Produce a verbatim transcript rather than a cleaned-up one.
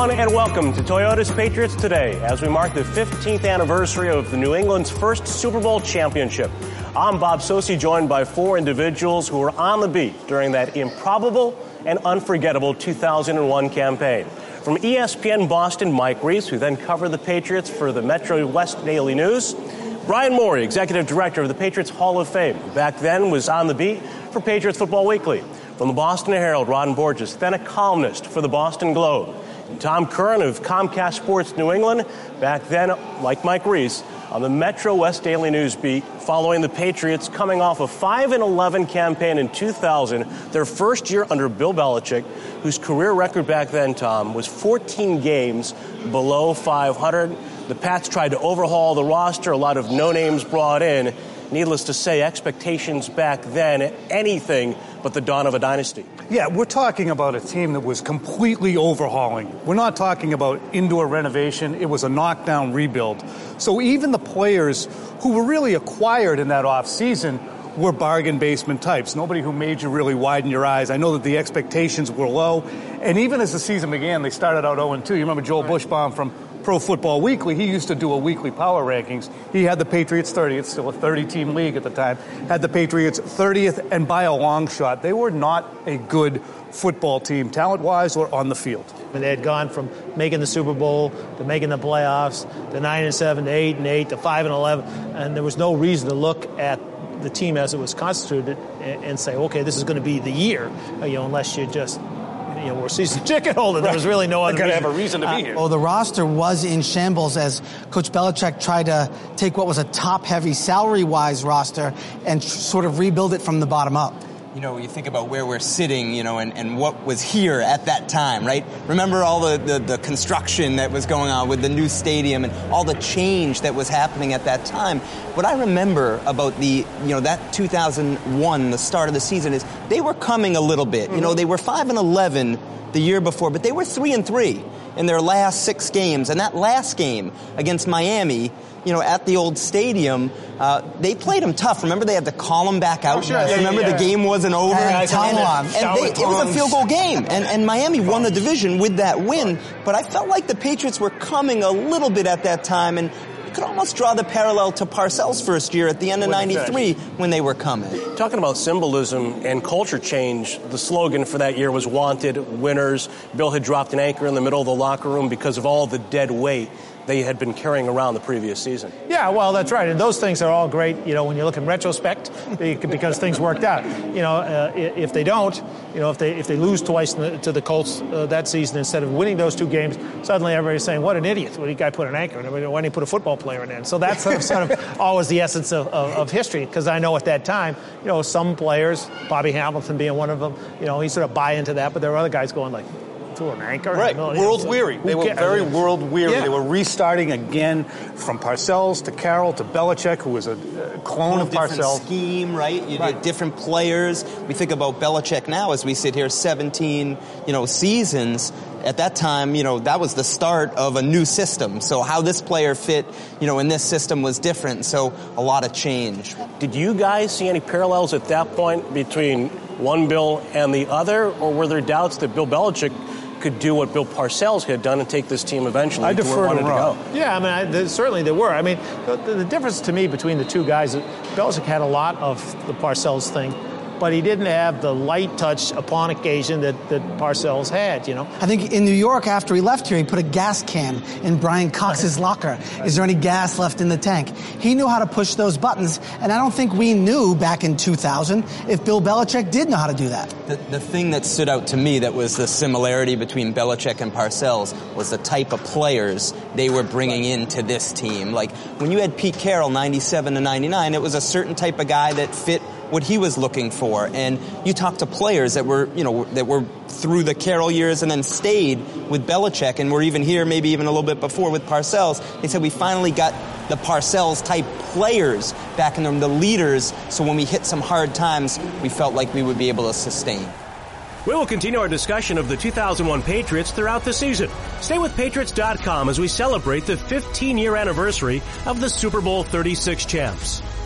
everyone, and welcome to Toyota's Patriots Today as we mark the fifteenth anniversary of the New England's first Super Bowl championship. I'm Bob Socci, joined by four individuals who were on the beat during that improbable and unforgettable two thousand one campaign. From E S P N Boston, Mike Reese, who then covered the Patriots for the Metro West Daily News. Brian Morey, Executive Director of the Patriots Hall of Fame, who back then was on the beat for Patriots Football Weekly. From the Boston Herald, Ron Borges, then a columnist for the Boston Globe. And Tom Curran of Comcast Sports New England, back then, like Mike Reese, on the Metro West Daily News beat, following the Patriots coming off a five and eleven campaign in two thousand, their first year under Bill Belichick, whose career record back then, Tom, was fourteen games below five hundred. The Pats tried to overhaul the roster, a lot of no-names brought in. Needless to say, expectations back then, anything but the dawn of a dynasty. Yeah, we're talking about a team that was completely overhauling. We're not talking about indoor renovation. It was a knockdown rebuild. So even the players who were really acquired in that offseason were bargain basement types. Nobody who made you really widen your eyes. I know that the expectations were low. And even as the season began, they started out oh and two. You remember Joel Bushbaum from Pro Football Weekly? He used to do a weekly power rankings. He had the Patriots thirty. It's still a thirty-team league at the time. Had the Patriots thirtieth, and by a long shot, they were not a good football team, talent-wise or on the field. And they had gone from making the Super Bowl to making the playoffs to nine and seven to eight and eight to five and eleven, and there was no reason to look at the team as it was constituted and, and say, okay, this is going to be the year, you know, unless you just. You know, we're season ticket holder. There was really no other reason. Have a reason to be here. Uh, well, the roster was in shambles as Coach Belichick tried to take what was a top-heavy salary-wise roster and tr- sort of rebuild it from the bottom up. You know, you think about where we're sitting, you know, and, and what was here at that time, right? Remember all the, the, the construction that was going on with the new stadium and all the change that was happening at that time. What I remember about the, you know, that two thousand one, the start of the season, is they were coming a little bit. Mm-hmm. You know, they were five and eleven the year before, but they were three and three in their last six games. And that last game against Miami, you know, at the old stadium, uh, they played them tough. Remember, they had to call them back out. Oh, sure. yeah, Remember, yeah, yeah. the game wasn't over. And, and, and, and they, it was a field goal game. And, and Miami won the division with that win. But I felt like the Patriots were coming a little bit at that time. And you could almost draw the parallel to Parcells' first year at the end of ninety-three when they were coming. Talking about symbolism and culture change, the slogan for that year was "Wanted Winners." Bill had dropped an anchor in the middle of the locker room because of all the dead weight they had been carrying around the previous season. Yeah, well, that's right. And those things are all great, you know, when you look in retrospect, because things worked out. You know, uh, if they don't, you know, if they if they lose twice to the Colts uh, that season instead of winning those two games, suddenly everybody's saying, what an idiot. Well, the guy put an anchor in. Why didn't he put a football player in there? So that's sort of, sort of always the essence of, of, of history, because I know at that time, you know, some players, Bobby Hamilton being one of them, you know, he sort of buy into that, but there were other guys going like, to an anchor. Right, know, world so weary. They were cares? very world weary. Yeah. They were restarting again from Parcells to Carroll to Belichick, who was a clone of different Parcells. Scheme, right? You right. get different players. We think about Belichick now as we sit here, seventeen, you know, seasons. At that time, you know, that was the start of a new system. So how this player fit, you know, in this system was different. So a lot of change. Did you guys see any parallels at that point between one Bill and the other, or were there doubts that Bill Belichick could do what Bill Parcells had done and take this team eventually I to where it wanted to go? Yeah, I mean, I, there, certainly there were. I mean, the, the difference to me between the two guys, Belichick had a lot of the Parcells thing, but he didn't have the light touch upon occasion that, that Parcells had, you know. I think in New York, after he left here, he put a gas can in Brian Cox's locker. Is there any gas left in the tank? He knew how to push those buttons, and I don't think we knew back in two thousand if Bill Belichick did know how to do that. The, the thing that stood out to me that was the similarity between Belichick and Parcells was the type of players they were bringing into this team. Like, when you had Pete Carroll, ninety-seven to ninety-nine, it was a certain type of guy that fit what he was looking for. And you talk to players that were, you know, that were through the Carroll years and then stayed with Belichick and were even here maybe even a little bit before with Parcells. They said we finally got the Parcells type players back in them, the leaders, so when we hit some hard times, we felt like we would be able to sustain. We will continue our discussion of the two thousand one Patriots throughout the season. Stay with Patriots dot com as we celebrate the fifteen-year anniversary of the Super Bowl thirty-six champs.